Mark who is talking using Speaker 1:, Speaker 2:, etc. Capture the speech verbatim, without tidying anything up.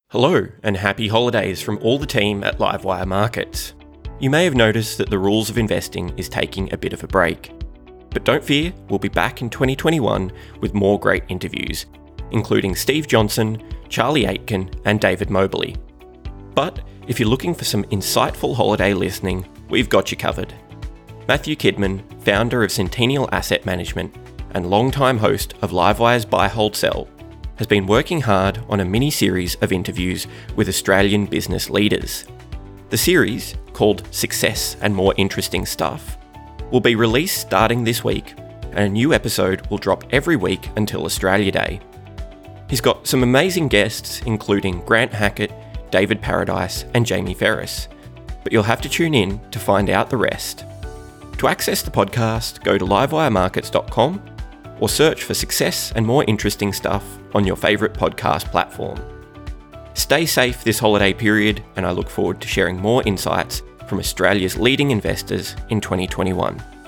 Speaker 1: Hello and happy holidays from all the team at Livewire Markets. You may have noticed that the rules of investing is taking a bit of a break. But don't fear, we'll be back in twenty twenty-one with more great interviews, including Steve Johnson, Charlie Aitken and David Mobley. But if you're looking for some insightful holiday listening, we've got you covered. Matthew Kidman, founder of Centennial Asset Management and longtime host of Livewire's Buy, Hold, Sell, has been working hard on a mini-series of interviews with Australian business leaders. The series, called Success and More Interesting Stuff, will be released starting this week, and a new episode will drop every week until Australia Day. He's got some amazing guests, including Grant Hackett, David Paradise and Jamie Ferris, but you'll have to tune in to find out the rest. To access the podcast, go to livewire markets dot com or search for Success and More Interesting Stuff on your favourite podcast platform. Stay safe this holiday period, and I look forward to sharing more insights from Australia's leading investors in twenty twenty-one.